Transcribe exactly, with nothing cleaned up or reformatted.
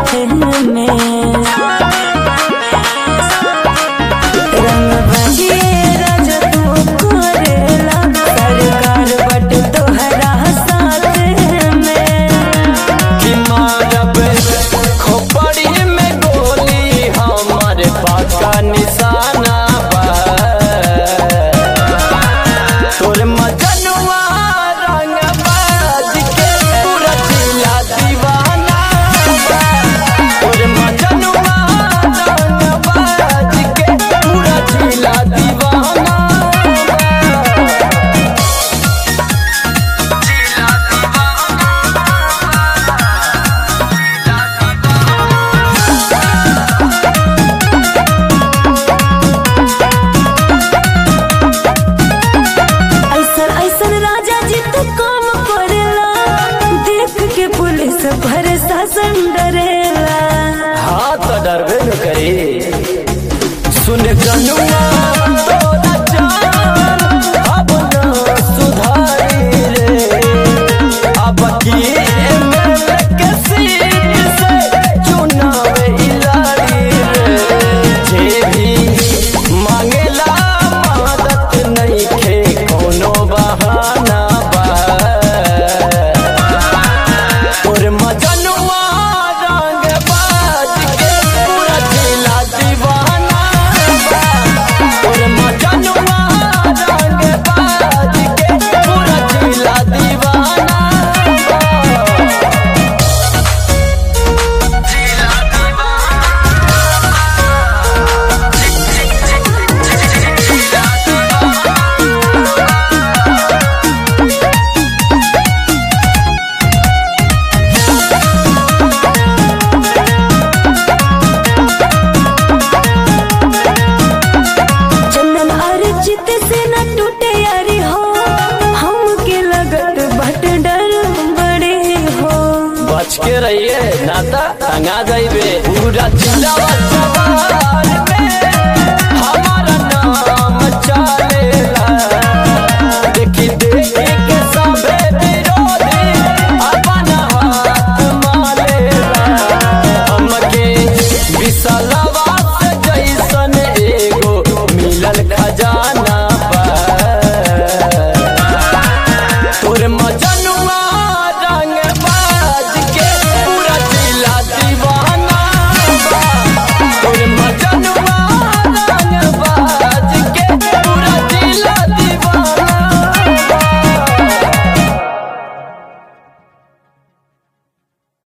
में रंग बजिए राज तू करेला सरकार बट तोहरा साथ में कि मारब खोपड़ी में गोली हमारे पक्का निशाना बा तोर मजनुआ रंग बाज के पूरा जिला दीवाना बा तोर मजनुआ रंग बाज के पूरा जिला दीवाना ऐसन ऐसन राजा जी तू काम करेला देख के पुलिस प्रशासन डरेला। हाँ तो डरबे न करी सुन जनुआ तोरा जान अब न सुधारी रे अब की एमएलए के सीट से चुनाव इलाड़ी रे जे भी मांगेला मदद नहीं खे कोनो बहाना बा और मजनुआ रंग बाज के पूरा जिला दीवाना बा और मजनुआ रंग बाज के पूरा जिला दीवाना बा चंदन अर्जित से न टूटे यारी हो हमके लगत बट डर बड़े हो बच के रहिए नाता टंगा जाइबे पूरा जिला सवार